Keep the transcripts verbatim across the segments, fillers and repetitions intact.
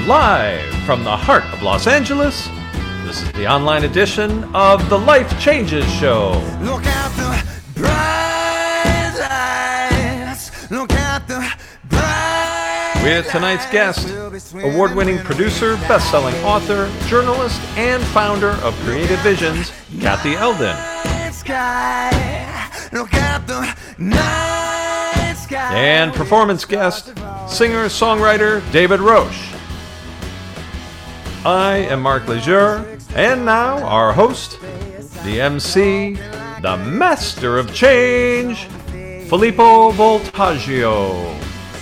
Live from the heart of Los Angeles, this is the online edition of the Life Changes Show. Look at the bright lights. Look at the bright With tonight's guest, award-winning producer, best-selling author, journalist, and founder of Creative Visions, Kathy Eldon. sky. Look at the night sky. And performance guest, singer-songwriter David Roche. I am Mark Lejeune, and now our host, the M C, the master of change, Filippo Voltaggio.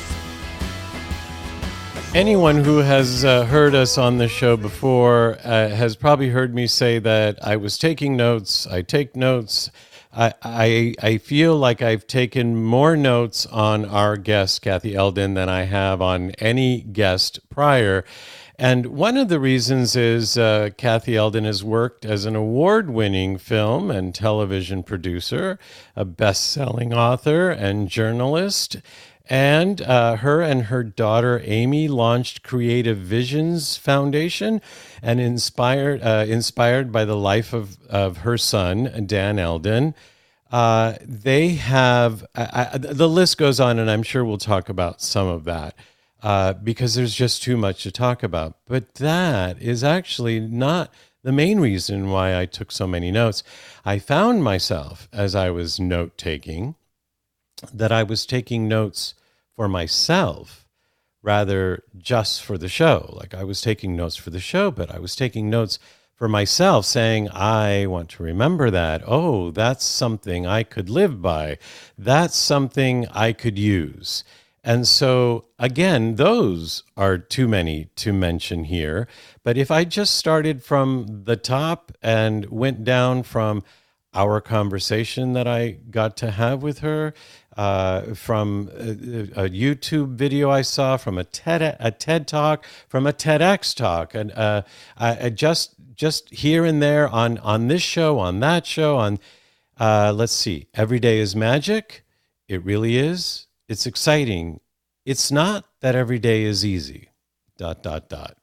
Anyone who has uh, heard us on the show before uh, has probably heard me say that I was taking notes. I take notes. I, I I feel like I've taken more notes on our guest, Kathy Eldon, than I have on any guest prior. And one of the reasons is uh, Kathy Eldon has worked as an award-winning film and television producer, a best-selling author and journalist. And uh, her and her daughter Amy launched Creative Visions Foundation, and inspired uh, inspired by the life of, of her son, Dan Eldon. Uh, they have, I, I, the list goes on, and I'm sure we'll talk about some of that uh, because there's just too much to talk about. But that is actually not the main reason why I took so many notes. I found myself, as I was note-taking, that I was taking notes for myself rather just for the show. Like I was taking notes for the show, but I was taking notes for myself saying, I want to remember that. Oh, that's something I could live by. That's something I could use. And so, again, those are too many to mention here. But if I just started from the top and went down from our conversation that I got to have with her, uh, from a, a YouTube video I saw, from a TED a TED Talk, from a TEDx talk, and uh, I, I just just here and there on on this show, on that show, on uh, let's see, Every Day is Magic. It really is. It's exciting. It's not that every day is easy. Dot dot dot.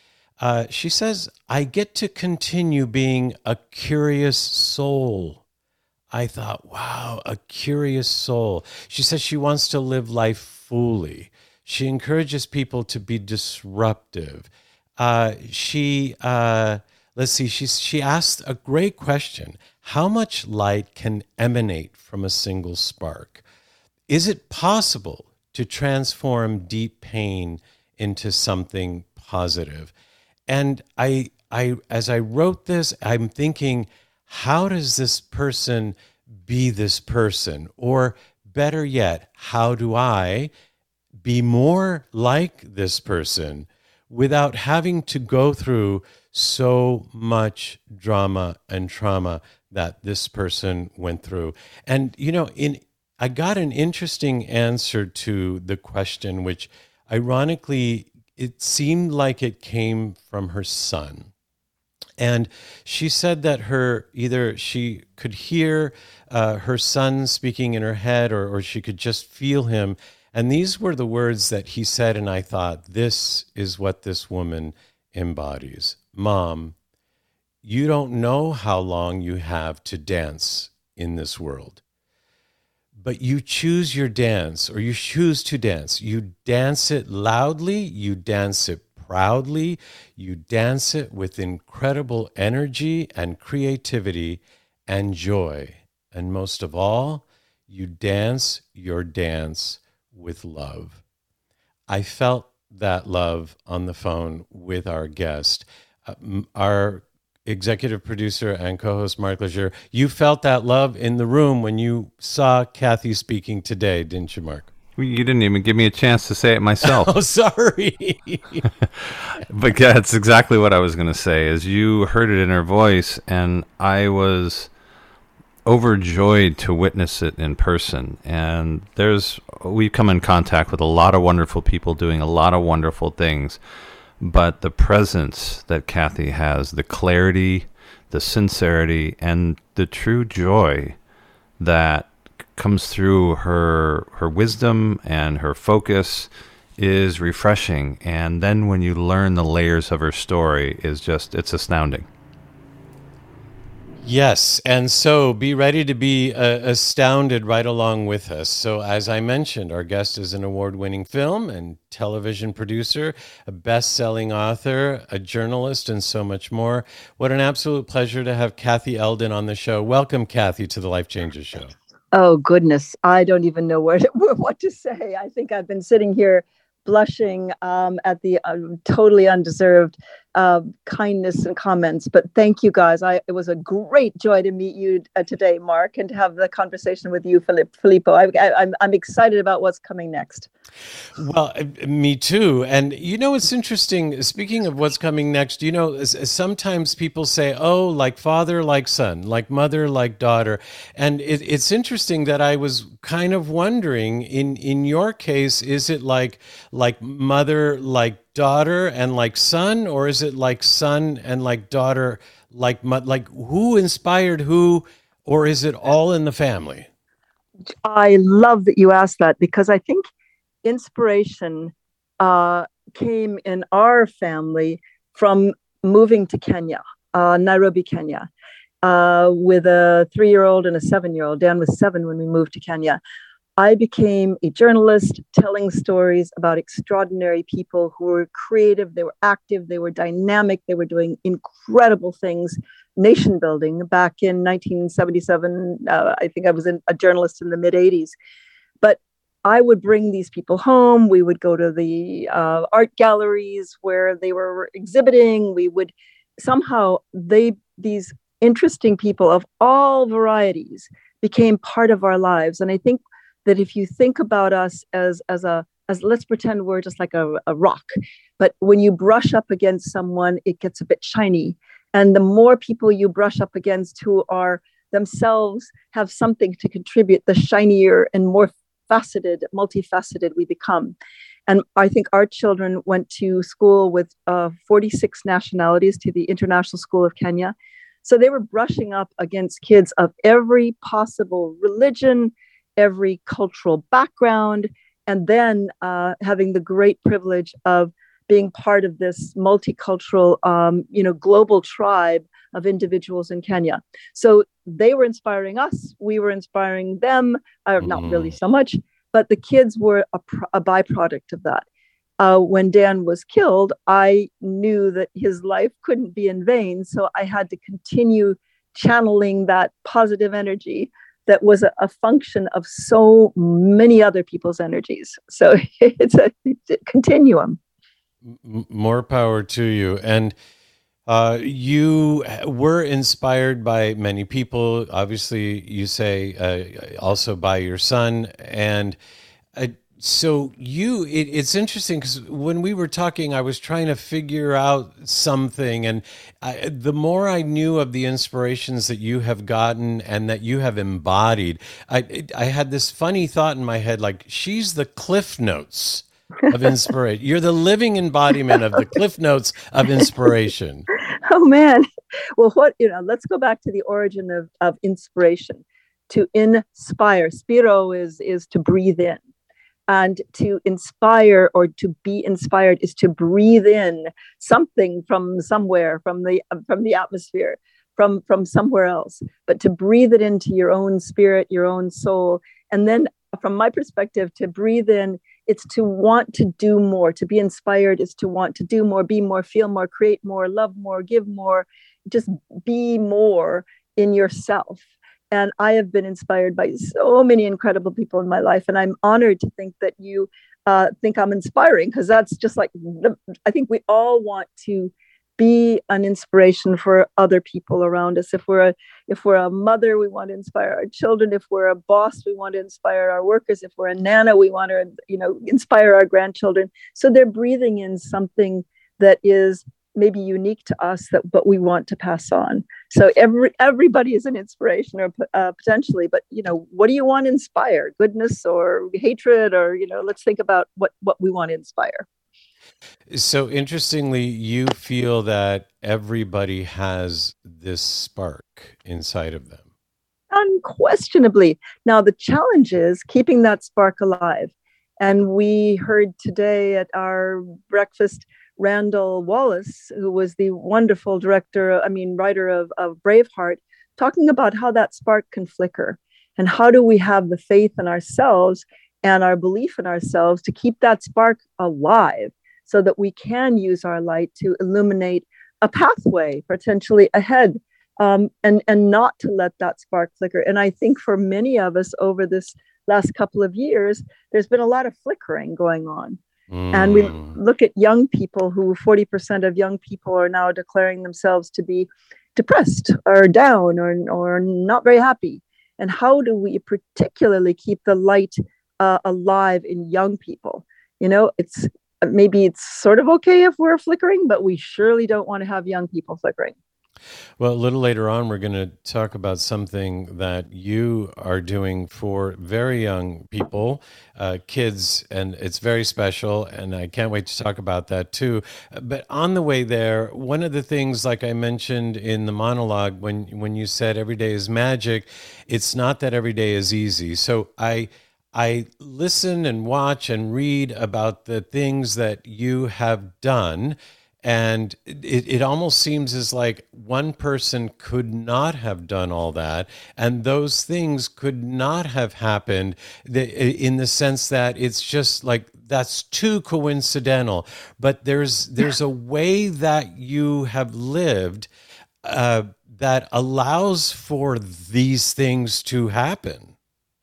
Uh, she says, I get to continue being a curious soul. I thought, wow, a curious soul. She says she wants to live life fully. She encourages people to be disruptive. Uh, she, uh, let's see, she, she asked a great question. How much light can emanate from a single spark? Is it possible to transform deep pain into something positive? And I, I, as I wrote this, I'm thinking, how does this person be this person? Or better yet, how do I be more like this person without having to go through so much drama and trauma that this person went through? And, you know, in I got an interesting answer to the question, which ironically, it seemed like it came from her son. And she said that her either she could hear uh, her son speaking in her head, or, or she could just feel him. And these were the words that he said, and I thought, this is what this woman embodies. Mom, you don't know how long you have to dance in this world. But you choose your dance, or you choose to dance. You dance it loudly, you dance it proudly, you dance it with incredible energy and creativity and joy. And most of all, you dance your dance with love. I felt that love on the phone with our guest. Uh, our executive producer and co-host Mark Lejeune, you felt that love in the room when you saw Kathy speaking today, didn't you, Mark? You didn't even give me a chance to say it myself. Oh, sorry. But that's exactly what I was going to say, is you heard it in her voice, and I was overjoyed to witness it in person. And there's we've come in contact with a lot of wonderful people doing a lot of wonderful things. But the presence that Kathy has, the clarity, the sincerity, and the true joy that comes through her her wisdom and her focus is refreshing. And then when you learn the layers of her story, is just, it's astounding. Yes, and so be ready to be uh, astounded right along with us. So, as I mentioned, our guest is an award-winning film and television producer, a best-selling author, a journalist, and so much more. What an absolute pleasure to have Kathy Eldon on the show. Welcome, Kathy, to the Life Changes Show. Oh, goodness. I don't even know where to, what to say. I think I've been sitting here blushing um, at the um, totally undeserved uh, kindness and comments. But thank you, guys. I, it was a great joy to meet you uh, today, Mark, and to have the conversation with you, Philippe, Filippo. I, I, I'm, I'm excited about what's coming next. Well, me too. And you know, it's interesting. Speaking of what's coming next, you know, sometimes people say, oh, like father, like son, like mother, like daughter. And it, it's interesting that I was kind of wondering, in, in your case, is it like, like mother, like daughter and like son, or is it like son and like daughter, like, like who inspired who, or is it all in the family? I love that you asked that, because I think inspiration uh, came in our family from moving to Kenya, uh, Nairobi, Kenya, uh, with a three-year-old and a seven-year-old. Dan was seven when we moved to Kenya. I became a journalist telling stories about extraordinary people who were creative, they were active, they were dynamic, they were doing incredible things, nation building. Back in nineteen seventy-seven, uh, I think I was in, a journalist in the mid eighties. But I would bring these people home. We would go to the uh, art galleries where they were exhibiting. We would somehow, they these interesting people of all varieties became part of our lives. And I think that if you think about us as as a as let's pretend we're just like a, a rock, but when you brush up against someone, it gets a bit shiny. And the more people you brush up against who are themselves have something to contribute, the shinier and more faceted, multifaceted we become. And I think our children went to school with uh, forty-six nationalities, to the International School of Kenya. So they were brushing up against kids of every possible religion, every cultural background, and then uh, having the great privilege of being part of this multicultural, um, you know, global tribe of individuals in Kenya. So they were inspiring us. We were inspiring them, uh, mm. not really so much, but the kids were a, a byproduct of that. Uh, when Dan was killed, I knew that his life couldn't be in vain. So I had to continue channeling that positive energy that was a, a function of so many other people's energies. So it's a, it's a continuum. More power to you. And uh, you were inspired by many people. Obviously, you say uh, also by your son. And uh, so you, it, it's interesting because when we were talking, I was trying to figure out something. And I, the more I knew of the inspirations that you have gotten and that you have embodied, I, I had this funny thought in my head, like, she's the Cliff Notes of inspiration. You're the living embodiment of the Cliff Notes of inspiration. Oh, man. Well, what, you know, let's go back to the origin of, of inspiration. To inspire. Spiro is, is to breathe in. And to inspire or to be inspired is to breathe in something from somewhere, from the from the atmosphere, from, from somewhere else. But to breathe it into your own spirit, your own soul. And then from my perspective, to breathe in, it's to want to do more. To be inspired is to want to do more, be more, feel more, create more, love more, give more, just be more in yourself. And I have been inspired by so many incredible people in my life. And I'm honored to think that you uh, think I'm inspiring, because that's just like, I think we all want to be an inspiration for other people around us. If we're a, if we're a mother, we want to inspire our children. If we're a boss, we want to inspire our workers. If we're a nana, we want to, you know, inspire our grandchildren. So they're breathing in something that is maybe unique to us, that but we want to pass on. So every everybody is an inspiration, or uh, potentially, but you know, what do you want to inspire? Goodness or hatred, or you know, let's think about what what we want to inspire. So interestingly, you feel that everybody has this spark inside of them. Unquestionably. Now the challenge is keeping that spark alive. And we heard today at our breakfast Randall Wallace, who was the wonderful director, I mean, writer of, of Braveheart, talking about how that spark can flicker. And how do we have the faith in ourselves and our belief in ourselves to keep that spark alive so that we can use our light to illuminate a pathway potentially ahead, um, and, and not to let that spark flicker. And I think for many of us over this last couple of years, there's been a lot of flickering going on. Mm. And we look at young people who forty percent of young people are now declaring themselves to be depressed or down or, or not very happy. And how do we particularly keep the light uh, alive in young people? You know, it's maybe it's sort of okay if we're flickering, but we surely don't want to have young people flickering. Well, a little later on, we're going to talk about something that you are doing for very young people, uh, kids, and it's very special, and I can't wait to talk about that too. But on the way there, one of the things, like I mentioned in the monologue, when when you said every day is magic, it's not that every day is easy. So I I listen and watch and read about the things that you have done. And it, it almost seems as like one person could not have done all that, and those things could not have happened in the sense that it's just like that's too coincidental. But there's there's a way that you have lived uh, that allows for these things to happen.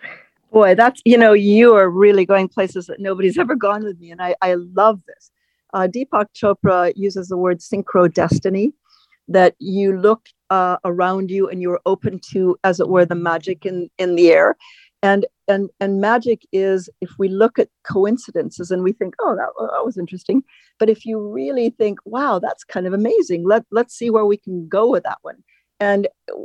Boy, that's, you know, you are really going places that nobody's ever gone with me, and I, I love this. Uh, Deepak Chopra uses the word synchrodestiny, that you look uh, around you and you're open to, as it were, the magic in, in the air. And, and, and magic is, if we look at coincidences and we think, oh, that, that was interesting. But if you really think, wow, that's kind of amazing, let, let's see where we can go with that one. And,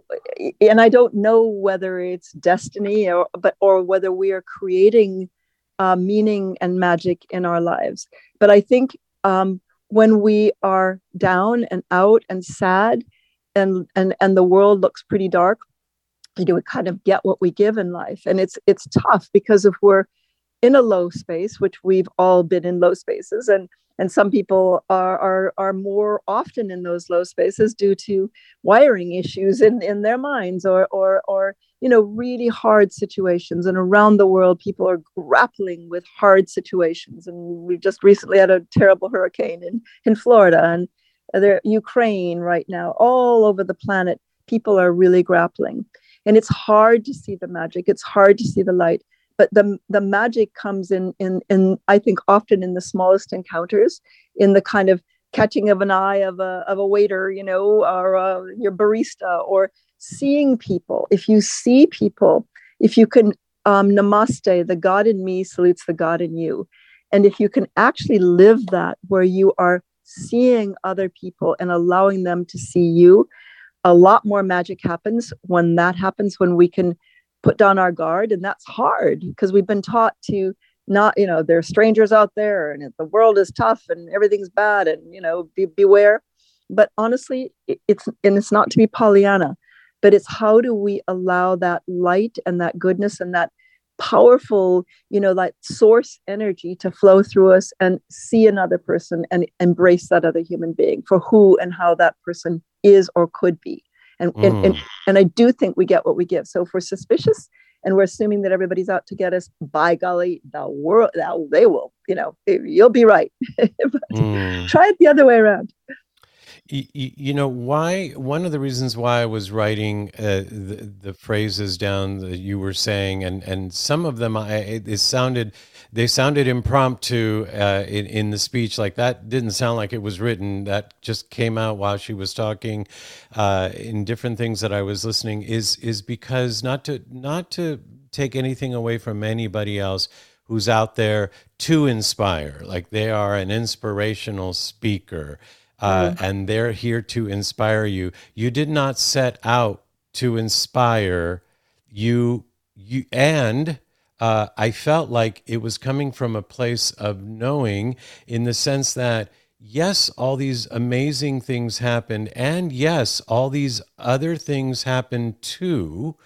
and I don't know whether it's destiny or, but, or whether we are creating uh, meaning and magic in our lives. But I think Um, when we are down and out and sad and, and, and the world looks pretty dark, you know, we kind of get what we give in life. And it's, it's tough because if we're in a low space, which we've all been in low spaces, and, and some people are, are, are more often in those low spaces due to wiring issues in, in their minds or, or, or, you know, really hard situations. And around the world, people are grappling with hard situations. And we've just recently had a terrible hurricane in, in Florida, and there, Ukraine right now, all over the planet, people are really grappling. And it's hard to see the magic. It's hard to see the light. But the, the magic comes in, in, in, I think, often in the smallest encounters, in the kind of catching of an eye of a, of a waiter, you know, or uh, your barista, or seeing people. If you see people, if you can, um, namaste, the God in me salutes the God in you. And if you can actually live that, where you are seeing other people and allowing them to see you, a lot more magic happens when that happens, when we can put down our guard. And that's hard because we've been taught to not, you know, there are strangers out there and the world is tough and everything's bad and, you know, be, beware. But honestly, it's, and it's not to be Pollyanna, but it's how do we allow that light and that goodness and that powerful, you know, like source energy to flow through us and see another person and embrace that other human being for who and how that person is or could be. And, mm. and, and, and I do think we get what we give. So if we're suspicious and we're assuming that everybody's out to get us, by golly, the world, they will, you know, you'll be right. But mm. try it the other way around. You, you know, why, one of the reasons why I was writing uh, the, the phrases down that you were saying, and, and some of them, I, it, it sounded, they sounded impromptu uh, in, in the speech. Like that didn't sound like it was written. That just came out while she was talking uh, in different things that I was listening, is, is because not to, not to take anything away from anybody else who's out there to inspire, like they are an inspirational speaker. Uh, mm-hmm. And they're here to inspire you. You did not set out to inspire you. You and uh, I felt like it was coming from a place of knowing, in the sense that yes, all these amazing things happened, and yes, all these other things happened too.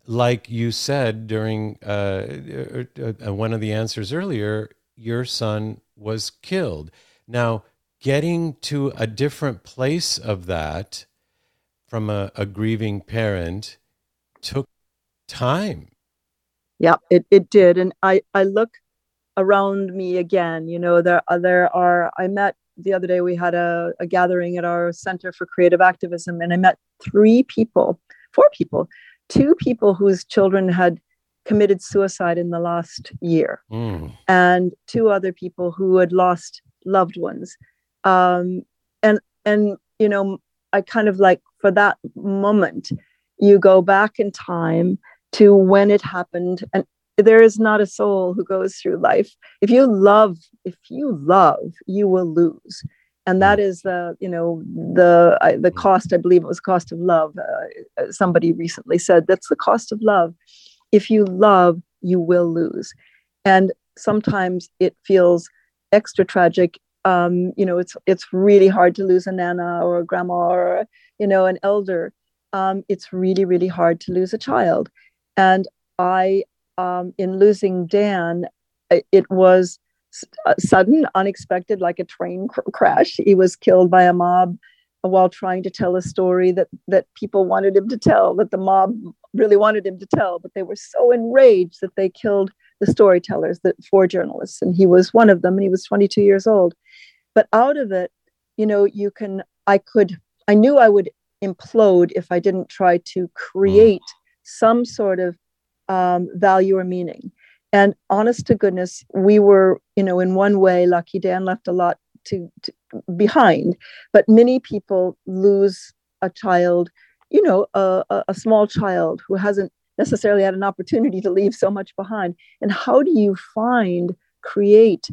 like you said during uh, uh, one of the answers earlier, your son was killed. Now, getting to a different place of that from a, a grieving parent took time. Yeah, it, it did. And I, I look around me again, you know, there, there are, I met the other day, we had a, a gathering at our Center for Creative Activism, and I met three people, four people, two people whose children had committed suicide in the last year, Mm. and two other people who had lost loved ones. Um, and, and, you know, I kind of like, for that moment, you go back in time to when it happened, and there is not a soul who goes through life. If you love, if you love, you will lose. And that is the, you know, the, I, the cost, I believe it was cost of love. Uh, somebody recently said, that's the cost of love. If you love, you will lose. And sometimes it feels extra tragic. Um, you know, it's, it's really hard to lose a nana or a grandma or, you know, an elder. Um, it's really, really hard to lose a child. And I, um, in losing Dan, it was sudden, unexpected, like a train cr- crash. He was killed by a mob while trying to tell a story that, that people wanted him to tell, that the mob really wanted him to tell, but they were so enraged that they killed the storytellers, the four journalists, and he was one of them, and he was twenty-two years old. But out of it, you know, you can, I could, I knew I would implode if I didn't try to create some sort of um, value or meaning. And honest to goodness, we were, you know, in one way lucky. Dan left a lot to, to behind, but many people lose a child, you know, a, a, a small child who hasn't necessarily had an opportunity to leave so much behind. And how do you find, create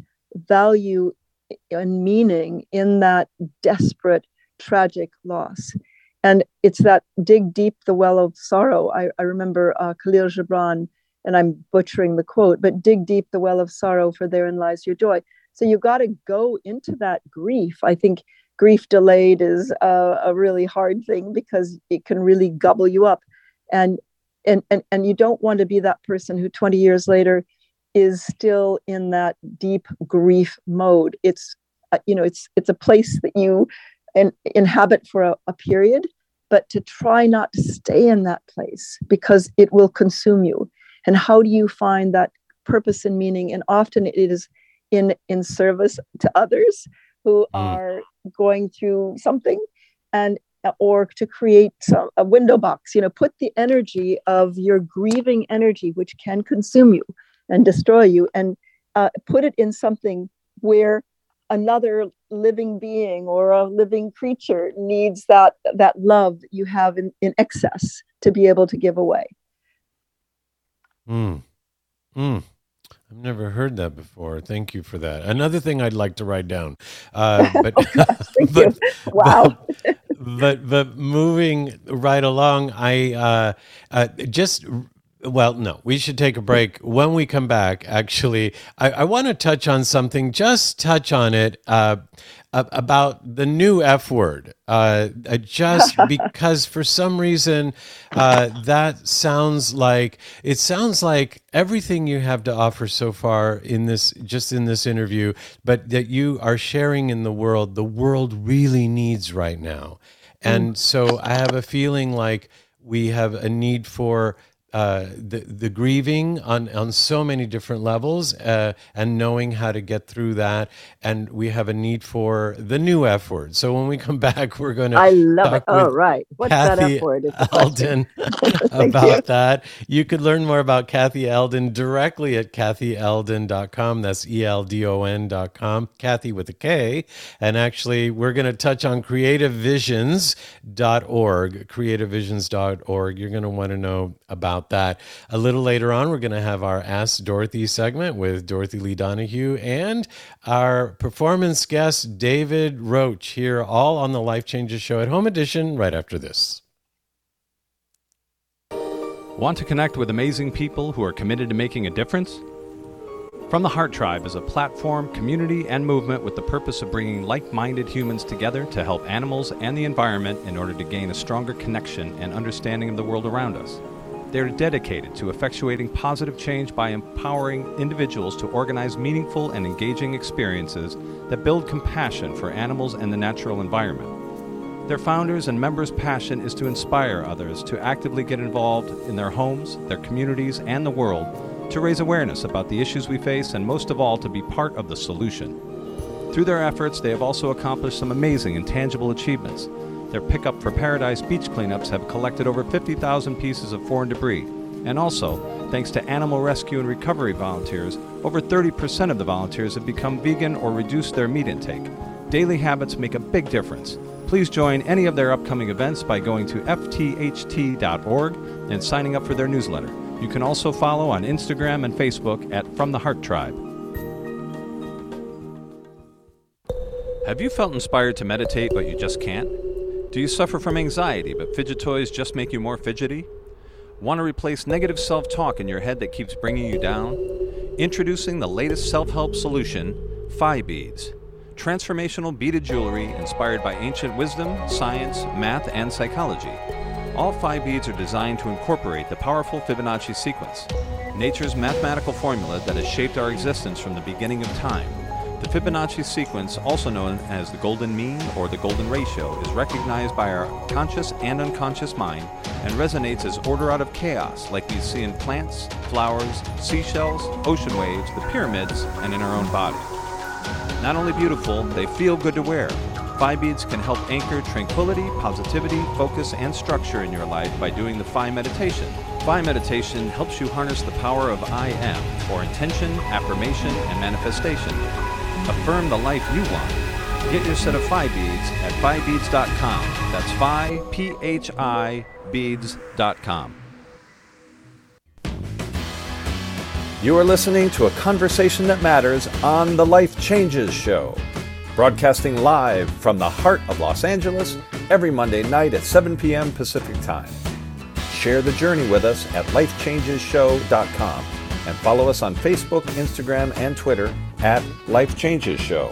value and meaning in that desperate, tragic loss? And it's that dig deep the well of sorrow. I, I remember uh, Khalil Gibran, and I'm butchering the quote, but dig deep the well of sorrow, for therein lies your joy. So you've got to go into that grief. I think grief delayed is a, a really hard thing because it can really gobble you up. And, and, and, and you don't want to be that person who twenty years later is still in that deep grief mode. It's, uh, you know, it's, it's a place that you in, inhabit for a, a period, but to try not to stay in that place because it will consume you. And how do you find that purpose and meaning? And often it is in, in service to others who mm. are going through something, and or to create some, a window box, you know, put the energy of your grieving energy, which can consume you and destroy you, and uh, put it in something where another living being or a living creature needs that, that love that you have in, in excess to be able to give away. Mm. Mm. I've never heard that before. Thank you for that. Another thing I'd like to write down. Uh, but, oh gosh, thank but, you. Wow. But, but, but moving right along, I uh, uh, just... Well, no, we should take a break. When we come back, actually, I, I want to touch on something, just touch on it, uh, about the new F word. Uh, just because for some reason, uh, that sounds like, it sounds like everything you have to offer so far in this, just in this interview, but that you are sharing in the world, the world really needs right now. And mm. so I have a feeling like we have a need for Uh, the the grieving on, on so many different levels, uh, and knowing how to get through that, and we have a need for the new F word. So when we come back, we're going to I love it. Oh, right. What's Kathy that F word? Eldon about you. that. You could learn more about Kathy Eldon directly at kathy eldon dot com. That's E L D O N dot com. Kathy with a K. And actually, we're going to touch on creative visions dot org. creative visions dot org. You're going to want to know about that. A little later on, we're going to have our Ask Dorothy segment with Dorothy Lee Donahue and our performance guest, David Roach, here all on the Life Changes Show at Home Edition right after this. Want to connect with amazing people who are committed to making a difference? From the Heart Tribe is a platform, community, and movement with the purpose of bringing like-minded humans together to help animals and the environment in order to gain a stronger connection and understanding of the world around us. They are dedicated to effectuating positive change by empowering individuals to organize meaningful and engaging experiences that build compassion for animals and the natural environment. Their founders and members' passion is to inspire others to actively get involved in their homes, their communities, and the world, to raise awareness about the issues we face, and most of all, to be part of the solution. Through their efforts, they have also accomplished some amazing and tangible achievements. Their Pickup for Paradise beach cleanups have collected over fifty thousand pieces of foreign debris. And also, thanks to animal rescue and recovery volunteers, over thirty percent of the volunteers have become vegan or reduced their meat intake. Daily habits make a big difference. Please join any of their upcoming events by going to f t h t dot org and signing up for their newsletter. You can also follow on Instagram and Facebook at From the Heart Tribe. Have you felt inspired to meditate but you just can't? Do you suffer from anxiety, but fidget toys just make you more fidgety? Want to replace negative self-talk in your head that keeps bringing you down? Introducing the latest self-help solution, Phi Beads. Transformational beaded jewelry inspired by ancient wisdom, science, math, and psychology. All Phi Beads are designed to incorporate the powerful Fibonacci sequence, nature's mathematical formula that has shaped our existence from the beginning of time. The Fibonacci sequence, also known as the golden mean or the golden ratio, is recognized by our conscious and unconscious mind and resonates as order out of chaos, like we see in plants, flowers, seashells, ocean waves, the pyramids, and in our own body. Not only beautiful, they feel good to wear. Phi Beads can help anchor tranquility, positivity, focus, and structure in your life by doing the Phi meditation. Phi meditation helps you harness the power of I am, for intention, affirmation, and manifestation. Affirm the life you want. Get your set of Phi Beads at phi beads dot com. That's Phi, P H I, beads dot com. You are listening to a conversation that matters on The Life Changes Show, broadcasting live from the heart of Los Angeles every Monday night at seven p.m. Pacific Time. Share the journey with us at life changes show dot com and follow us on Facebook, Instagram, and Twitter at Life Changes Show.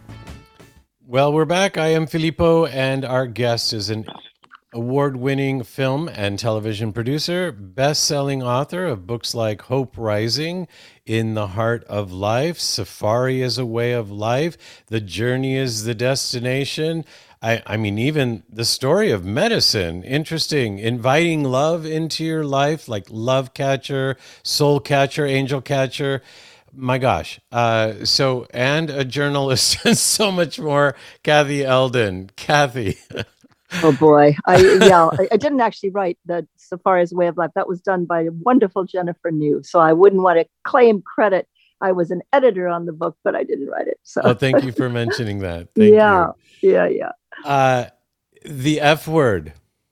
Well, we're back. I am Filippo, and our guest is an award-winning film and television producer, best-selling author of books like Hope Rising, In the Heart of Life, Safari is a Way of Life, The Journey is the Destination. I, I mean, even the story of medicine, interesting. Inviting love into your life, like Love Catcher, Soul Catcher, Angel Catcher. My gosh. Uh, so, and a journalist and so much more. Kathy Eldon. Kathy. Oh boy. I, yeah, I, I didn't actually write the Safari's Way of Life. That was done by wonderful Jennifer New. So I wouldn't want to claim credit. I was an editor on the book, but I didn't write it. So oh, thank you for mentioning that. Thank yeah, you. yeah, yeah. Uh, the F word.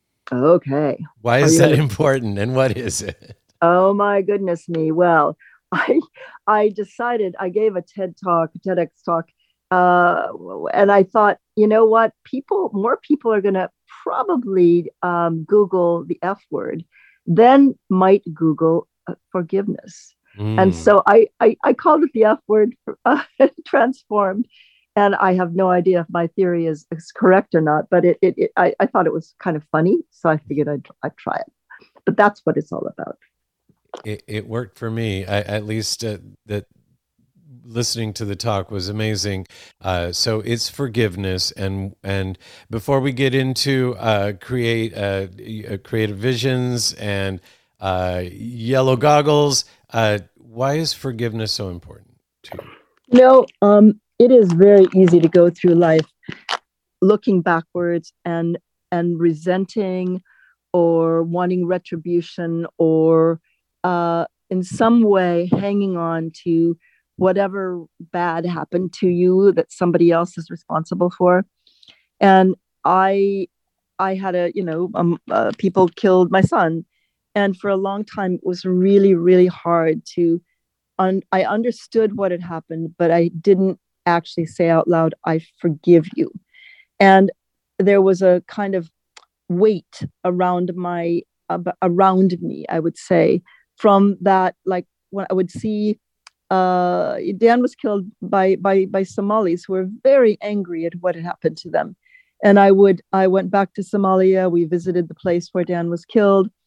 Okay. Why is Are that you- important, and what is it? Oh my goodness me. Well, I I decided I gave a TED talk, a TEDx talk, uh, and I thought, you know what? People, more people are going to probably um, Google the F word, then might Google uh, forgiveness. Mm. And so I, I I called it the F word, uh, transformed. And I have no idea if my theory is, is correct or not, but it, it, it I, I thought it was kind of funny. So I figured I'd, I'd try it. But that's what it's all about. It, it worked for me. I, at least uh, that listening to the talk was amazing. Uh, so it's forgiveness. And and before we get into uh, create uh, creative visions and uh, yellow goggles, uh, why is forgiveness so important to you? You know, um, it is very easy to go through life looking backwards and and resenting or wanting retribution or uh, in some way hanging on to whatever bad happened to you that somebody else is responsible for. And I, I had a, you know, um, uh, people killed my son. And for a long time, it was really, really hard to, un- I understood what had happened, but I didn't actually say out loud, I forgive you. And there was a kind of weight around my, uh, around me, I would say, from that, like when I would see uh, Dan was killed by, by, by Somalis who were very angry at what had happened to them. And I would, I went back to Somalia. We visited the place where Dan was killed.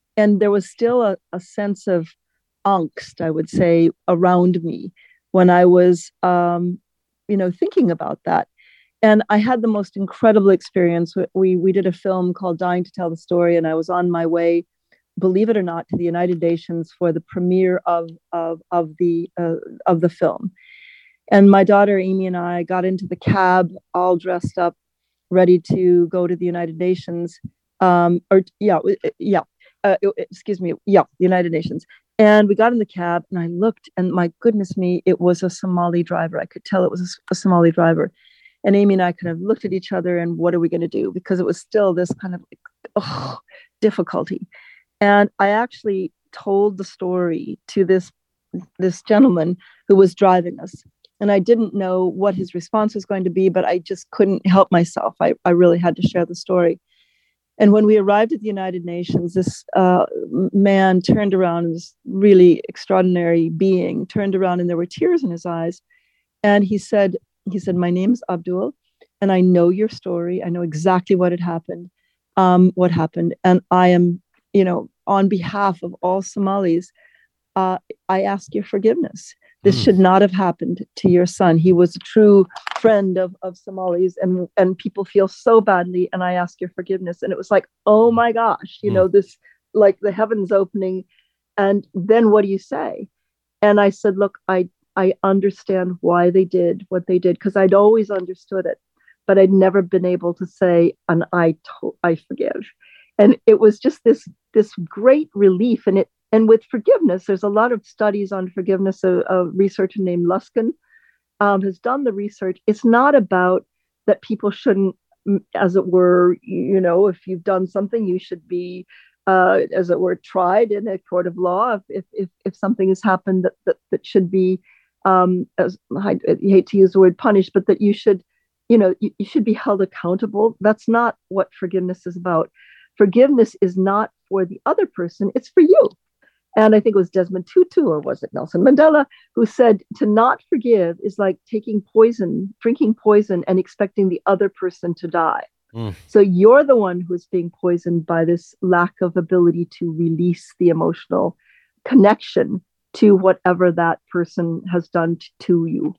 and there was still a, a sense of angst, I would say, around me when I was, um, you know, thinking about that. And I had the most incredible experience. We we did a film called Dying to Tell the Story, and I was on my way, believe it or not, to the United Nations for the premiere of of of the uh, of the film. And my daughter Amy and I got into the cab, all dressed up, ready to go to the United Nations. Um, or yeah, yeah, uh, excuse me, yeah, the United Nations. And we got in the cab, and I looked, and my goodness me, it was a Somali driver. I could tell it was a, a Somali driver. And Amy and I kind of looked at each other, and what are we going to do? Because it was still this kind of like, oh, difficulty. And I actually told the story to this, this gentleman who was driving us. And I didn't know what his response was going to be, but I just couldn't help myself. I, I really had to share the story. And when we arrived at the United Nations, this uh, man turned around, this really extraordinary being turned around, and there were tears in his eyes. And he said, he said, my name's Abdul, and I know your story. I know exactly what had happened, um, what happened. And I am, you know, on behalf of all Somalis, uh, I ask your forgiveness. This mm. should not have happened to your son. He was a true friend of, of Somalis, and, and people feel so badly, and I ask your forgiveness. And it was like, oh my gosh, you mm. know, this, like the heavens opening. And then what do you say? And I said, look, I I understand why they did what they did, because I'd always understood it, but I'd never been able to say, and I to- I forgive. And it was just this this great relief. And it and with forgiveness, there's a lot of studies on forgiveness. A, a researcher named Luskin um, has done the research. It's not about that people shouldn't, as it were, you know, if you've done something, you should be, uh, as it were, tried in a court of law. If if if something has happened that that, that should be, um, as I, I hate to use the word punish, but that you should, you know, you, you should be held accountable. That's not what forgiveness is about. Forgiveness is not for the other person, it's for you. And I think it was Desmond Tutu, or was it Nelson Mandela, who said to not forgive is like taking poison, drinking poison, and expecting the other person to die. Mm. So you're the one who's being poisoned by this lack of ability to release the emotional connection to whatever that person has done t- to you.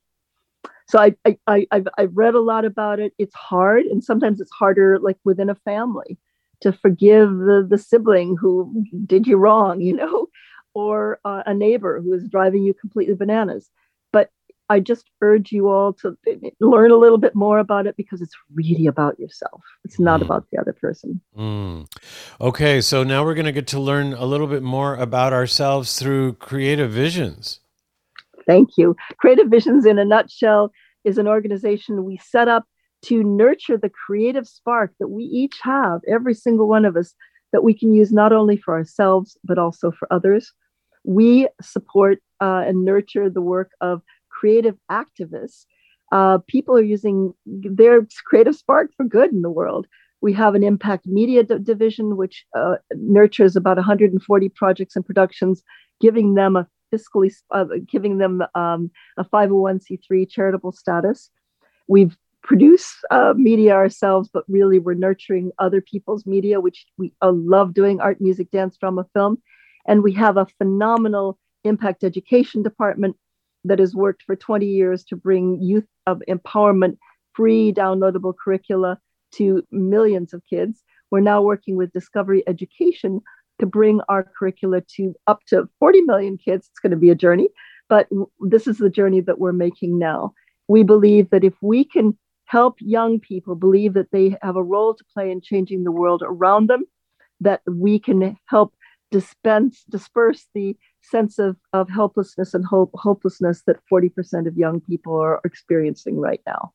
So I, I, I, I've, I've read a lot about it. It's hard. And sometimes it's harder, like within a family, to forgive the, the sibling who did you wrong, you know, or uh, a neighbor who is driving you completely bananas. But I just urge you all to learn a little bit more about it, because it's really about yourself. It's not mm. about the other person. Mm. Okay, so now we're going to get to learn a little bit more about ourselves through Creative Visions. Thank you. Creative Visions, in a nutshell, is an organization we set up to nurture the creative spark that we each have, every single one of us, that we can use not only for ourselves, but also for others. We support uh, and nurture the work of creative activists. Uh, people are using their creative spark for good in the world. We have an impact media d- division, which uh, nurtures about one hundred forty projects and productions, giving them a fiscally, uh, giving them um, a five oh one c three charitable status. We've produce uh, media ourselves, but really we're nurturing other people's media, which we uh, love doing: art, music, dance, drama, film. And we have a phenomenal impact education department that has worked for twenty years to bring youth of empowerment, free downloadable curricula to millions of kids. We're now working with Discovery Education to bring our curricula to up to forty million kids. It's going to be a journey, but this is the journey that we're making now. We believe that if we can help young people believe that they have a role to play in changing the world around them, that we can help dispense, disperse the sense of, of helplessness and hope, hopelessness that forty percent of young people are experiencing right now.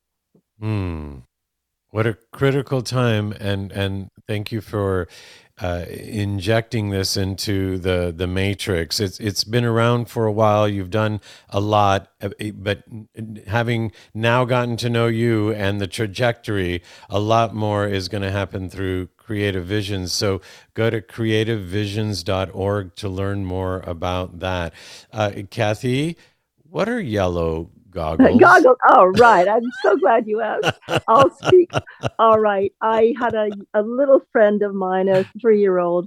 Mm. What a critical time. And, and thank you for uh, injecting this into the, the matrix. It's, it's been around for a while. You've done a lot, but having now gotten to know you and the trajectory, a lot more is going to happen through Creative Visions. So go to creative visions dot org to learn more about that. Uh, Kathy, what are yellow goggles? Goggles. Oh, right. I'm so glad you asked. I'll speak. All right. I had a, a little friend of mine, a three-year-old,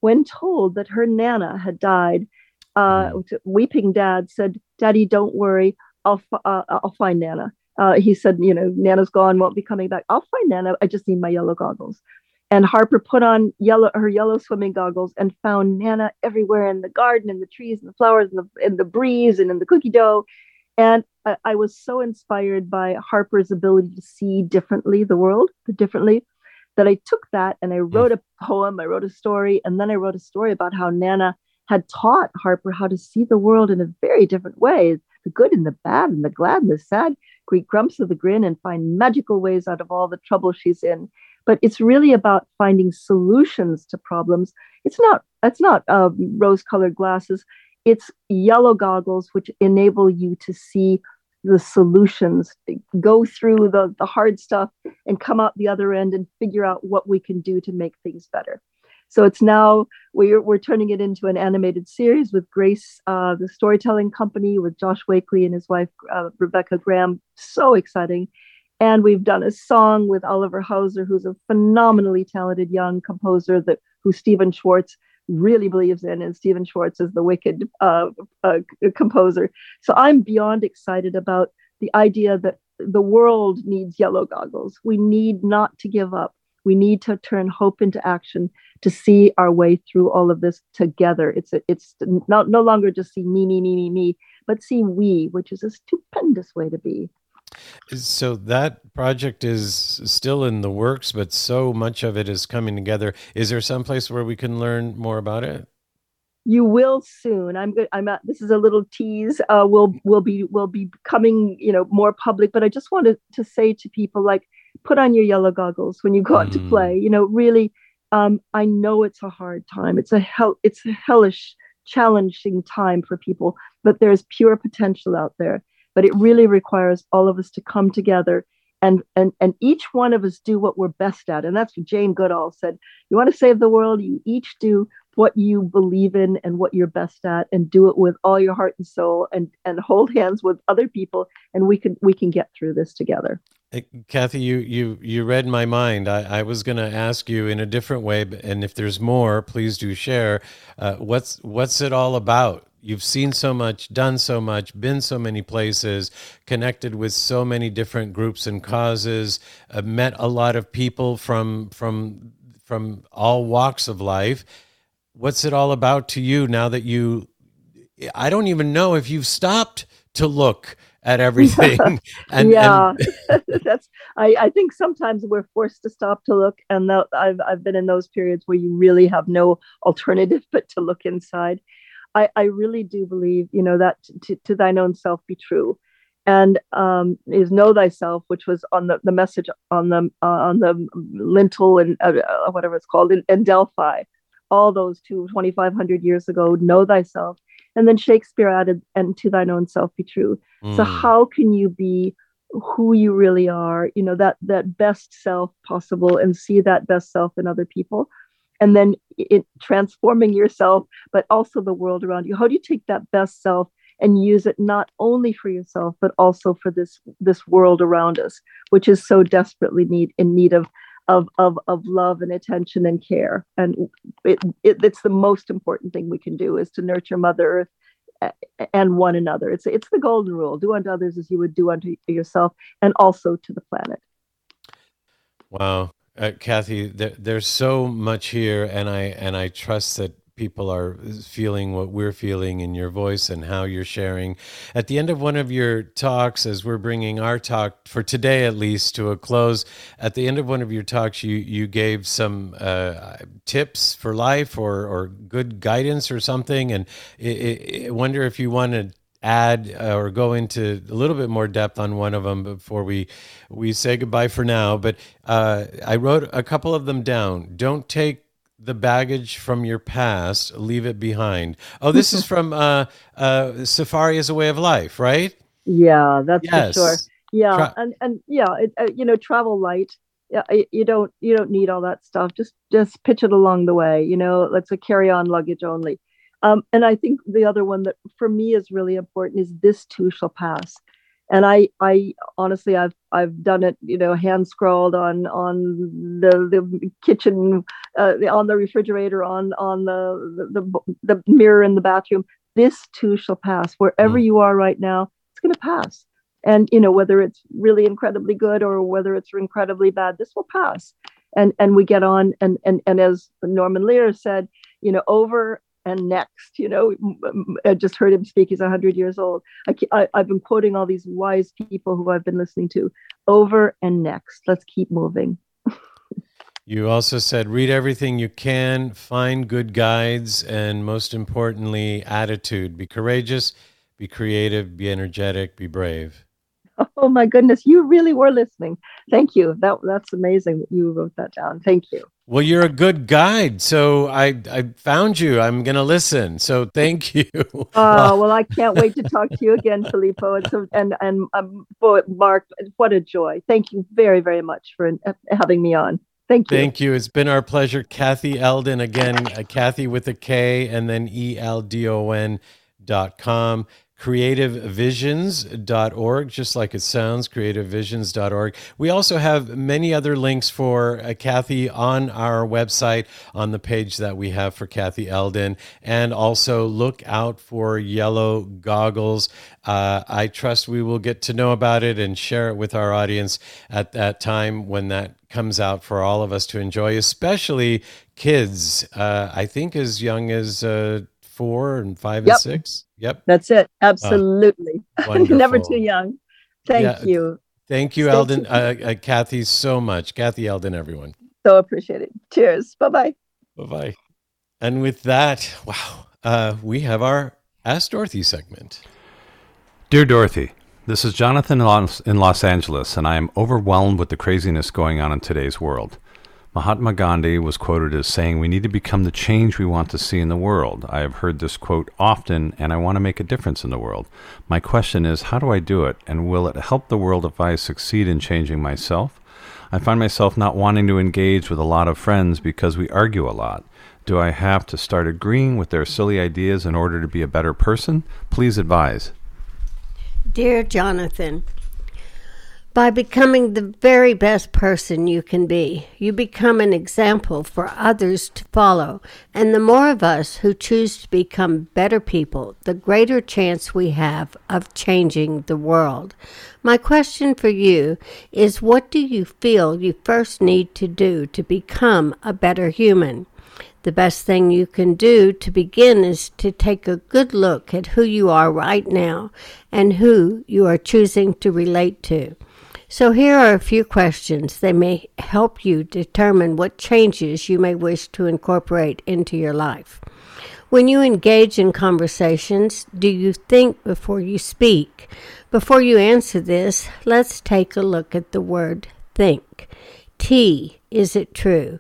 when told that her Nana had died, uh, weeping dad said, "Daddy, don't worry. I'll, uh, I'll find Nana." Uh, he said, you know, Nana's gone, won't be coming back. I'll find Nana. I just need my yellow goggles. And Harper put on yellow her yellow swimming goggles and found Nana everywhere in the garden, in the trees, and the flowers, and the, in the breeze, and in the cookie dough. And I, I was so inspired by Harper's ability to see differently the world, differently, that I took that and I wrote a poem, I wrote a story, and then I wrote a story about how Nana had taught Harper how to see the world in a very different way, the good and the bad and the glad and the sad, greet grumps with a grin and find magical ways out of all the trouble she's in. But it's really about finding solutions to problems. It's not, it's not uh, rose-colored glasses. It's yellow goggles, which enable you to see the solutions, go through the, the hard stuff and come out the other end and figure out what we can do to make things better. So it's now, we're, we're turning it into an animated series with Grace, uh, the storytelling company, with Josh Wakely and his wife, uh, Rebecca Graham. So exciting. And we've done a song with Oliver Hauser, who's a phenomenally talented young composer that who Stephen Schwartz really believes in, and Stephen Schwartz is the wicked uh, uh, composer. So I'm beyond excited about the idea that the world needs yellow goggles. We need not to give up. We need to turn hope into action to see our way through all of this together. It's a, it's not no longer just see me, me, me, me, me, but see we, which is a stupendous way to be. So that project is still in the works, but so much of it is coming together. Is there some place where we can learn more about it? You will soon. I'm good. I'm at, this is a little tease. Uh, we'll we'll be we'll be becoming, you know, more public. But I just wanted to say to people, like, put on your yellow goggles when you go out mm. to play. You know, really, um, I know it's a hard time. It's a hell. It's a hellish, challenging time for people. But there's pure potential out there. But it really requires all of us to come together and, and, and each one of us do what we're best at. And that's what Jane Goodall said. You want to save the world, you each do what you believe in and what you're best at, and do it with all your heart and soul, and, and hold hands with other people. And we can, we can get through this together. Hey, Kathy, you, you, you read my mind. I, I was going to ask you in a different way, and if there's more, please do share. Uh, what's, what's it all about? You've seen so much, done so much, been so many places, connected with so many different groups and causes, uh, met a lot of people from from from all walks of life. What's it all about to you now that you, I don't even know if you've stopped to look at everything. and, yeah, and... that's. I, I think sometimes we're forced to stop to look, and that, I've I've been in those periods where you really have no alternative but to look inside. I, I really do believe, you know, that to, to thine own self be true, and um, is know thyself, which was on the, the message on the uh, on the lintel and uh, whatever it's called in, in Delphi, all those two twenty-five hundred years ago. Know thyself, and then Shakespeare added, "And to thine own self be true." Mm. So how can you be who you really are? You know, that that best self possible, and see that best self in other people. And then it transforming yourself, but also the world around you. How do you take that best self and use it not only for yourself, but also for this this world around us, which is so desperately need in need of of of of love and attention and care. And it, it it's the most important thing we can do, is to nurture Mother Earth and one another. It's it's the golden rule: do unto others as you would do unto yourself, and also to the planet. Wow. Uh, Kathy, there, there's so much here, and I and I trust that people are feeling what we're feeling in your voice and how you're sharing. At the end of one of your talks, as we're bringing our talk for today at least to a close, at the end of one of your talks, you you gave some uh, tips for life or or good guidance or something, and I, I wonder if you want to add uh, or go into a little bit more depth on one of them before we we say goodbye for now. But uh, I wrote a couple of them down. Don't take the baggage from your past, leave it behind. Oh, this is from uh, uh, Safari as a Way of Life, right? Yeah, that's yes. for sure. Yeah, Tra- and and yeah, it, uh, you know, travel light. Yeah, you don't you don't need all that stuff. Just just pitch it along the way. You know, let's a carry on luggage only. Um, and I think the other one that for me is really important is this too shall pass. And I, I honestly, I've, I've done it, you know, hand scrawled on, on the, the kitchen, uh, on the refrigerator, on, on the, the, the mirror in the bathroom. This too shall pass. Wherever mm. you are right now, it's going to pass. And, you know, whether it's really incredibly good or whether it's incredibly bad, this will pass. And, and we get on. And, and, and as Norman Lear said, you know, over and next, you know, I just heard him speak. He's one hundred years old. I, I, I've been quoting all these wise people who I've been listening to. Over and next. Let's keep moving. You also said, read everything you can, find good guides, and most importantly, attitude. Be courageous, be creative, be energetic, be brave. Oh my goodness, you really were listening. Thank you. That That's amazing that you wrote that down. Thank you. Well, you're a good guide, so I, I found you. I'm going to listen, so thank you. Oh, uh, well, I can't wait to talk to you again, Filippo. It's a, and and um, Mark, what a joy. Thank you very, very much for having me on. Thank you. Thank you. It's been our pleasure. Kathy Eldon, again, uh, Kathy with a K and then E L D O N dot com. creative visions dot org, just like it sounds, creative visions dot org. We also have many other links for uh, Kathy on our website, on the page that we have for Kathy Eldon. And also look out for Yellow Goggles. Uh, I trust we will get to know about it and share it with our audience at that time when that comes out for all of us to enjoy, especially kids, uh, I think as young as uh, four and five yep. and six. Yep. That's it. Absolutely. Uh, Never too young. Thank yeah, you. Thank you, Stay Eldon. Uh, uh, Kathy, so much. Kathy Eldon, everyone. So appreciate it. Cheers. Bye-bye. Bye-bye. And with that, wow, uh, we have our Ask Dorothy segment. Dear Dorothy, this is Jonathan in Los Angeles, and I am overwhelmed with the craziness going on in today's world. Mahatma Gandhi was quoted as saying, "We need to become the change we want to see in the world." I have heard this quote often, and I want to make a difference in the world. My question is, how do I do it, and will it help the world if I succeed in changing myself? I find myself not wanting to engage with a lot of friends because we argue a lot. Do I have to start agreeing with their silly ideas in order to be a better person? Please advise. Dear Jonathan, by becoming the very best person you can be, you become an example for others to follow. And the more of us who choose to become better people, the greater chance we have of changing the world. My question for you is, what do you feel you first need to do to become a better human? The best thing you can do to begin is to take a good look at who you are right now and who you are choosing to relate to. So here are a few questions that may help you determine what changes you may wish to incorporate into your life. When you engage in conversations, do you think before you speak? Before you answer this, let's take a look at the word think. T, is it true?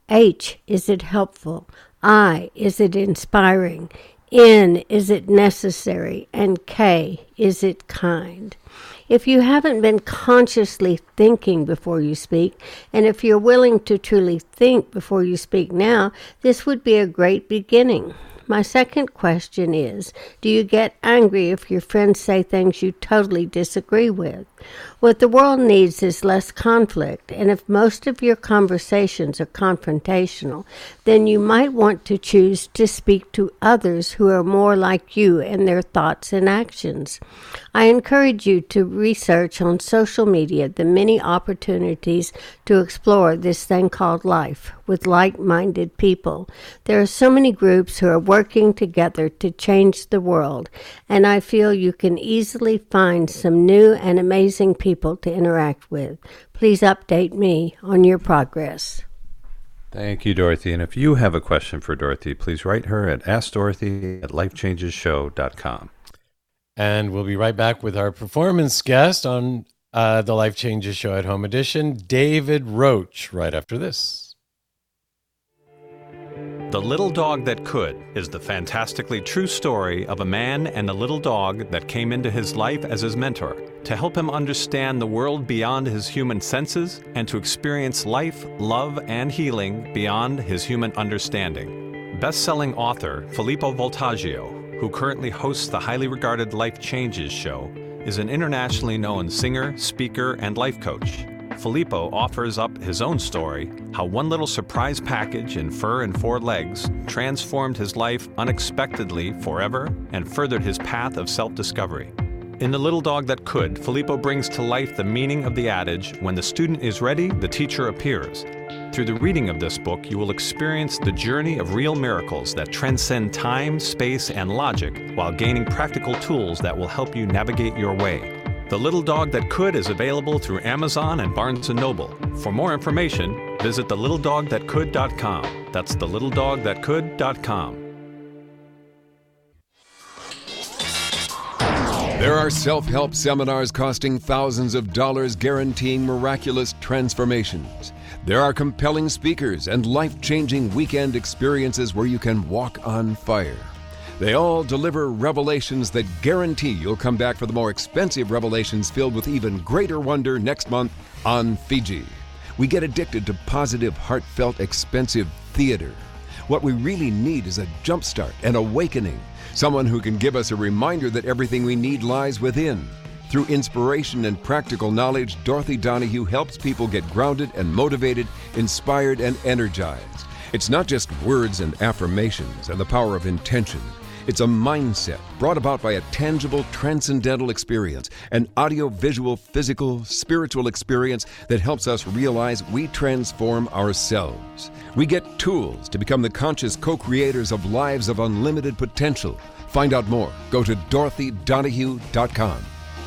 H, is it helpful? I, is it inspiring? N, is it necessary? And K, is it kind? If you haven't been consciously thinking before you speak, and if you're willing to truly think before you speak now, this would be a great beginning. My second question is, do you get angry if your friends say things you totally disagree with? What the world needs is less conflict, and if most of your conversations are confrontational, then you might want to choose to speak to others who are more like you in their thoughts and actions. I encourage you to research on social media the many opportunities to explore this thing called life with like-minded people. There are so many groups who are working together to change the world, and I feel you can easily find some new and amazing people to interact with. Please update me on your progress. Thank you, Dorothy. And if you have a question for Dorothy, please write her at ask dorothy at life changes show dot com. And we'll be right back with our performance guest on uh, the Life Changes Show at Home Edition, David Roach, right after this. The Little Dog That Could is the fantastically true story of a man and a little dog that came into his life as his mentor to help him understand the world beyond his human senses and to experience life, love, and healing beyond his human understanding. Best-selling author Filippo Voltaggio, who currently hosts the highly regarded Life Changes show, is an internationally known singer, speaker, and life coach. Filippo offers up his own story, how one little surprise package in fur and four legs transformed his life unexpectedly forever and furthered his path of self-discovery. In The Little Dog That Could, Filippo brings to life the meaning of the adage, when the student is ready, the teacher appears. Through the reading of this book, you will experience the journey of real miracles that transcend time, space, and logic while gaining practical tools that will help you navigate your way. The Little Dog That Could is available through Amazon and Barnes and Noble. For more information, visit the little dog that could dot com. That's the little dog that could dot com. There are self-help seminars costing thousands of dollars guaranteeing miraculous transformations. There are compelling speakers and life-changing weekend experiences where you can walk on fire. They all deliver revelations that guarantee you'll come back for the more expensive revelations filled with even greater wonder next month on Fiji. We get addicted to positive, heartfelt, expensive theater. What we really need is a jumpstart, an awakening, someone who can give us a reminder that everything we need lies within. Through inspiration and practical knowledge, Dorothy Donahue helps people get grounded and motivated, inspired and energized. It's not just words and affirmations and the power of intention. It's a mindset brought about by a tangible, transcendental experience, an audio-visual, physical, spiritual experience that helps us realize we transform ourselves. We get tools to become the conscious co-creators of lives of unlimited potential. Find out more. Go to dorothy donahue dot com.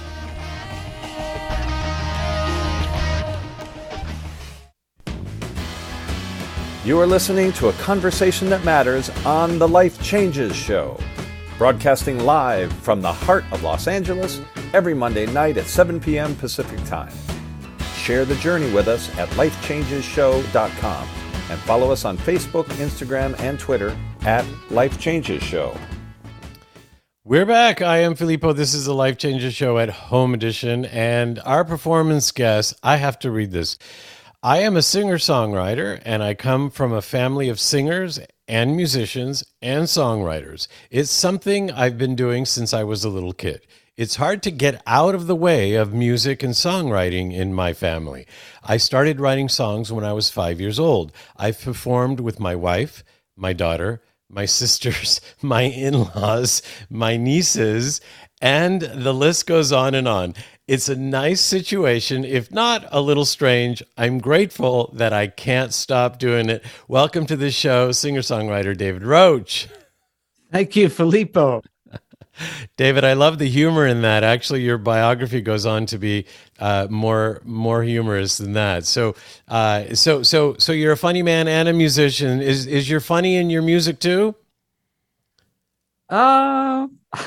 You are listening to a conversation that matters on The Life Changes Show, broadcasting live from the heart of Los Angeles every Monday night at seven p.m. Pacific Time. Share the journey with us at life changes show dot com and follow us on Facebook, Instagram, and Twitter at Life Changes Show. We're back. I am Filippo. This is the Life Changes Show at Home Edition, and our performance guest, I have to read this. I am a singer-songwriter, and I come from a family of singers and musicians and songwriters. It's something I've been doing since I was a little kid. It's hard to get out of the way of music and songwriting in my family. I started writing songs when I was five years old. I've performed with my wife, my daughter, my sisters, my in-laws, my nieces, and the list goes on and on. It's a nice situation, if not a little strange. I'm grateful that I can't stop doing it. Welcome to the show, singer-songwriter David Roach. Thank you, Filippo. David, I love the humor in that. Actually, your biography goes on to be uh, more more humorous than that. So, uh, so, so, so you're a funny man and a musician. Is is your funny in your music too? Uh,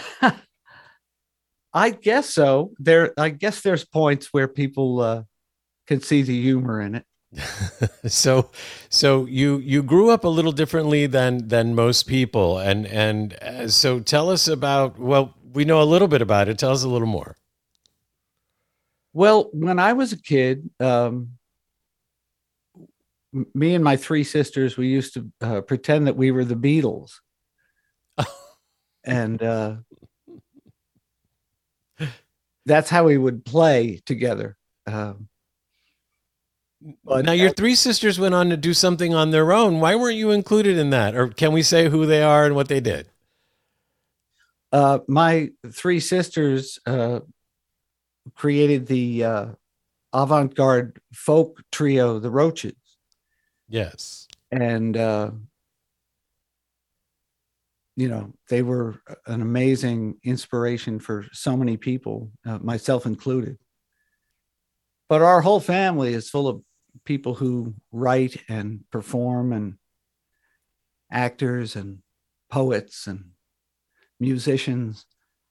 I guess so. There, I guess there's points where people uh, can see the humor in it. so, so you you grew up a little differently than than most people, and and uh, so tell us about. Well, we know a little bit about it. Tell us a little more. Well, when I was a kid, um, me and my three sisters, we used to uh, pretend that we were the Beatles, and uh, that's how we would play together. Um, But now your three sisters went on to do something on their own. Why weren't you included in that? Or can we say who they are and what they did? Uh, my three sisters uh, created the uh, avant-garde folk trio, the Roaches. Yes. And, uh, you know, they were an amazing inspiration for so many people, uh, myself included. But our whole family is full of people who write and perform, and actors and poets and musicians.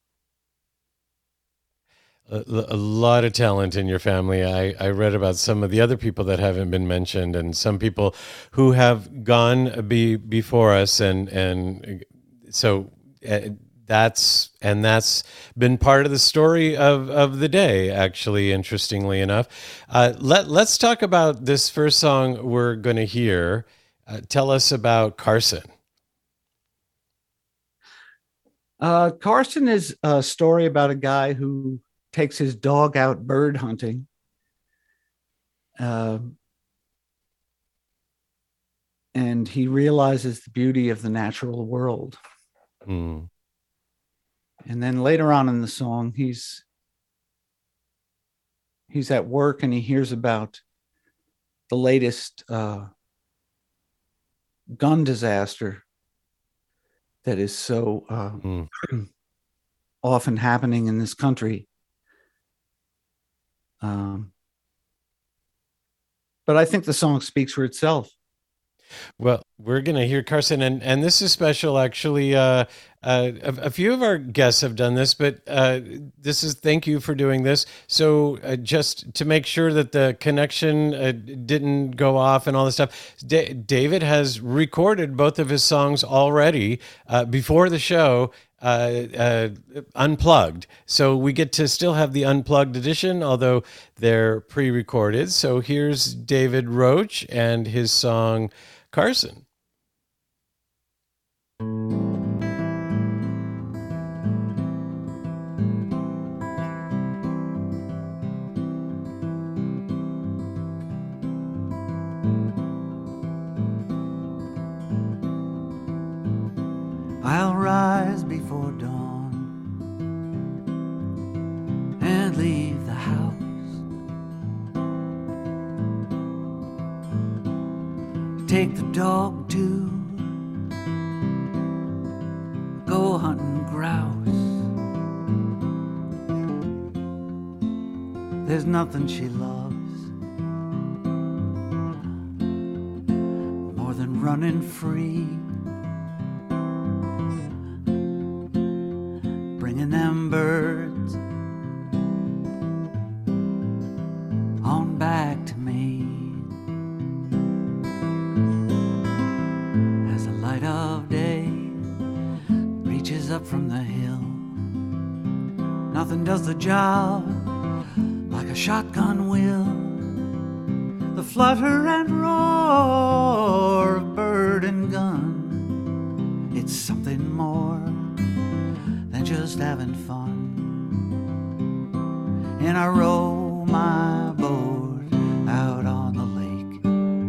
A, a lot of talent in your family. I, I read about some of the other people that haven't been mentioned, and some people who have gone be, before us. And, and so uh, that's, and that's been part of the story of, of the day, actually, interestingly enough. Uh, let, let's talk about this first song we're going to hear. Uh, tell us about Carson. Uh, Carson is a story about a guy who takes his dog out bird hunting. Uh, and he realizes the beauty of the natural world. Mm. And then later on in the song, he's he's at work and he hears about the latest uh, gun disaster that is so uh, Mm. often happening in this country. Um, but I think the song speaks for itself. Well, we're going to hear Carson, and, and this is special, actually. Uh, uh, a, a few of our guests have done this, but uh, this is thank you for doing this. So uh, just to make sure that the connection uh, didn't go off and all this stuff, D- David has recorded both of his songs already uh, before the show, uh, uh, unplugged. So we get to still have the unplugged edition, although they're pre-recorded. So here's David Roach and his song, Carson. I'll rise before dawn and leave the house. Take the dog to go hunting grouse. There's nothing she loves more than running free, bringing them birds on back to me. As the light of day reaches up from the hill, nothing does the job like a shotgun will. The flutter and roar of bird and gun, it's something more than just having fun. And I row my boat out on the lake,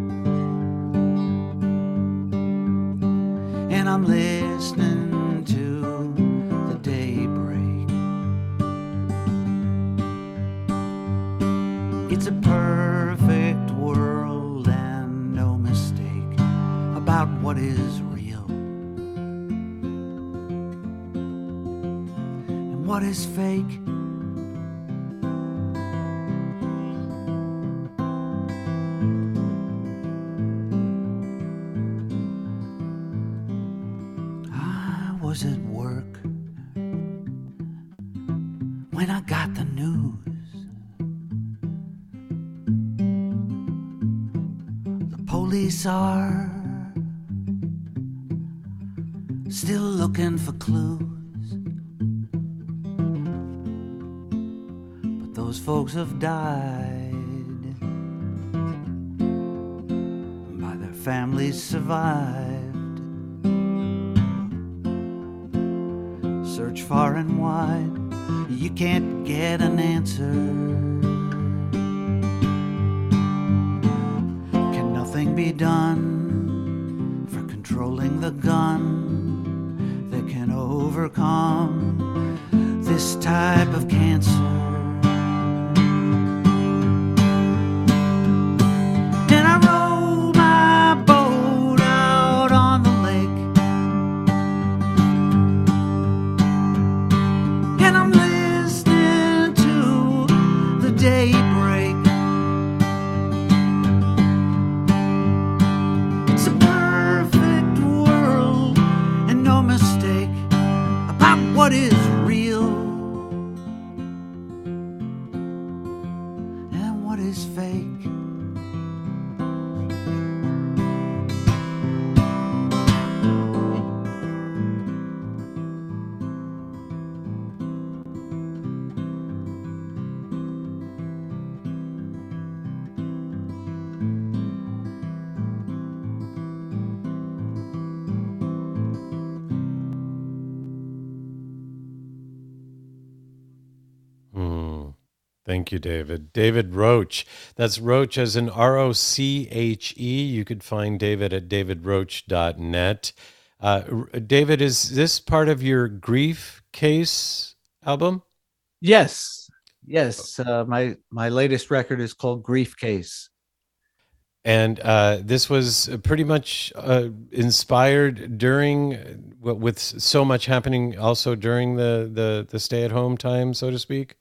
and I'm listening to the daybreak. It's a perfect world and no mistake about what is real and what is fake. I was at work when I got the news. Police are still looking for clues, but those folks have died, by their families survived. Search far and wide, you can't get an answer. Be done for controlling the gun that can overcome this type of cancer. And I roll my boat out on the lake, and I'm listening to the daybreak. What is real and what is fake? Mm. Thank you, David. David Roach. That's Roach as in R O C H E. You could find David at david roach dot net. Uh, David, is this part of your Grief Case album? Yes. Yes. Uh, my, my latest record is called Grief Case. And uh, this was pretty much uh, inspired during, with so much happening also during the, the, the stay-at-home time, so to speak?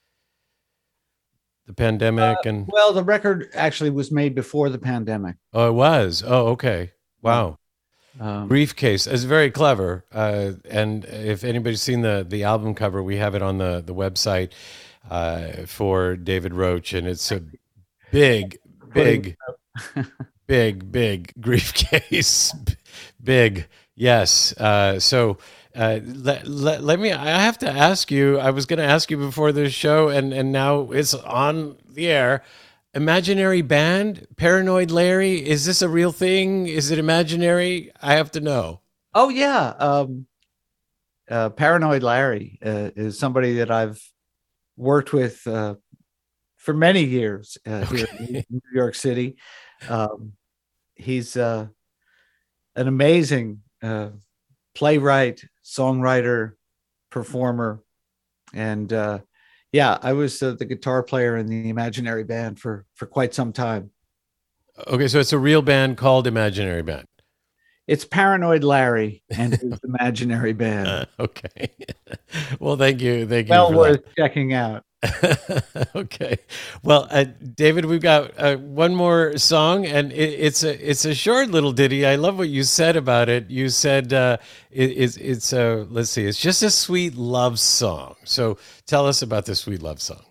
The pandemic uh, and... Well, the record actually was made before the pandemic. Oh, it was? Oh, okay. Wow. Um, Grief Case is very clever. Uh, and if anybody's seen the, the album cover, we have it on the, the website uh, for David Roach. And it's a big, big... big, big Grief Case. Big. Yes. Uh, so uh, let, let, let me, I have to ask you, I was going to ask you before this show and, and now it's on the air. Imaginary band, Paranoid Larry. Is this a real thing? Is it imaginary? I have to know. Oh yeah. Um, uh, Paranoid Larry uh, is somebody that I've worked with uh, for many years uh, Okay. here in New York City. Um, he's uh, an amazing uh, playwright, songwriter, performer, and uh, yeah, I was uh, the guitar player in the Imaginary Band for for quite some time. Okay, so it's a real band called Imaginary Band. It's Paranoid Larry and his Imaginary Band. Uh, okay. Well, thank you, thank you. Well for worth that. checking out. Okay. Well, uh, David, we've got uh, one more song, and it, it's a it's a short little ditty. I love what you said about it. You said uh, it, it's it's a let's see, it's just a sweet love song. So tell us about the sweet love song.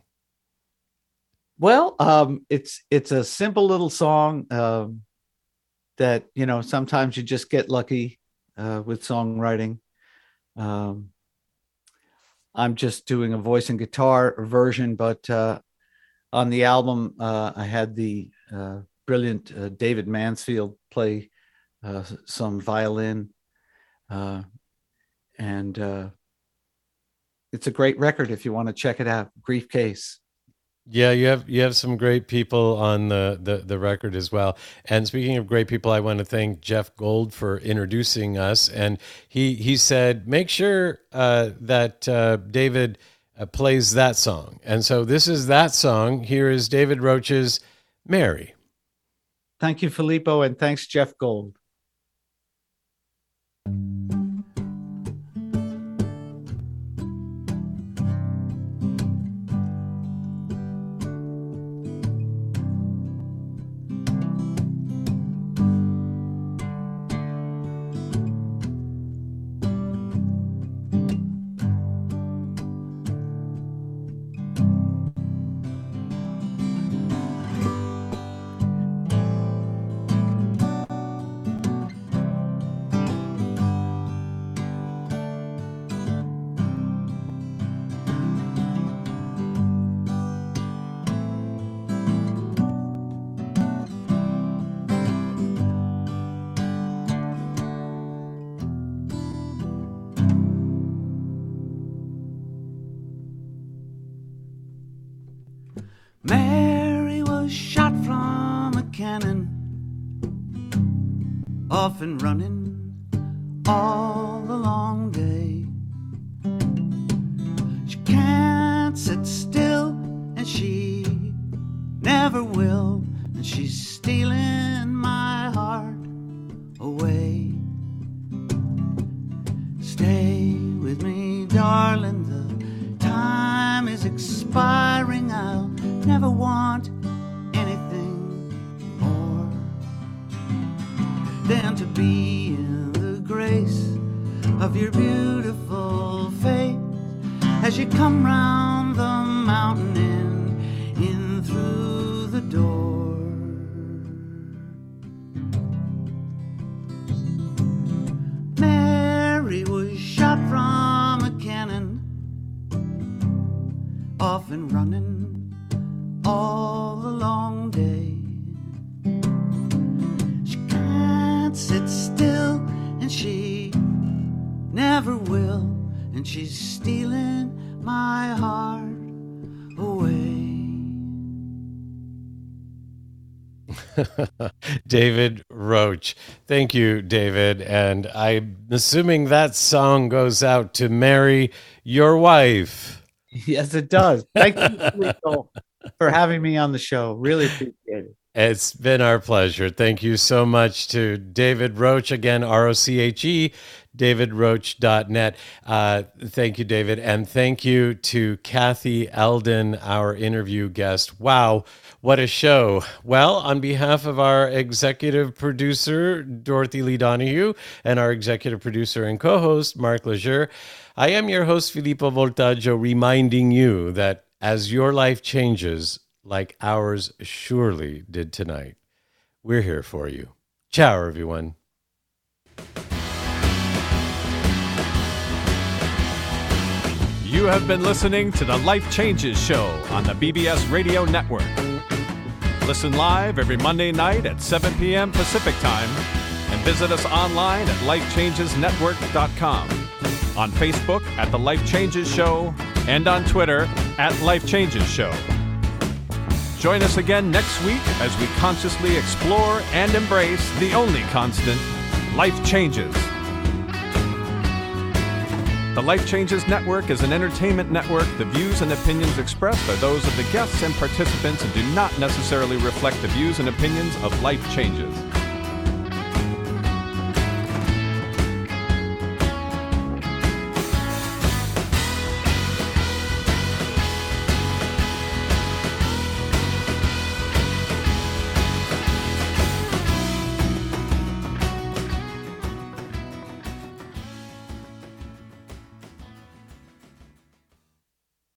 Well, um, it's it's a simple little song um, that, you know, sometimes you just get lucky uh, with songwriting. Um, I'm just doing a voice and guitar version, but uh, on the album, uh, I had the uh, brilliant uh, David Mansfield play uh, some violin, uh, and uh, it's a great record if you want to check it out. Grief Case. Yeah, you have you have some great people on the, the, the record as well. And speaking of great people, I want to thank Jeff Gold for introducing us. And he he said, make sure uh, that uh, David uh, plays that song. And so this is that song. Here is David Roach's Mary. Thank you, Filippo, and thanks, Jeff Gold. Mary was shot from a cannon, off and running all the long day. She can't sit still, and she never will, and she's stealing my heart away. Stay with me, darling, the time is expiring. I'll never want anything more than to be in the grace of your beautiful face as you come round the mountain and in through the door. Mary was shot from a cannon, off and running all the long day. She can't sit still, and she never will, and she's stealing my heart away. David Roach. Thank you, David. And I'm assuming that song goes out to Mary, your wife. Yes, it does. Thank you, Rico, for having me on the show. Really appreciate it. It's been our pleasure. Thank you so much to David Roach. Again, R O C H E, david roach dot net. Uh, thank you, David. And thank you to Kathy Eldon, our interview guest. Wow, what a show. Well, on behalf of our executive producer, Dorothy Lee Donahue, and our executive producer and co-host, Mark Lejeune, I am your host, Filippo Voltaggio, reminding you that as your life changes, like ours surely did tonight, we're here for you. Ciao, everyone. You have been listening to the Life Changes Show on the B B S Radio Network. Listen live every Monday night at seven p.m. Pacific Time and visit us online at life changes network dot com, on Facebook at The Life Changes Show, and on Twitter at Life Changes Show. Join us again next week as we consciously explore and embrace the only constant, life changes. The Life Changes Network is an entertainment network. The views and opinions expressed are those of the guests and participants and do not necessarily reflect the views and opinions of Life Changes.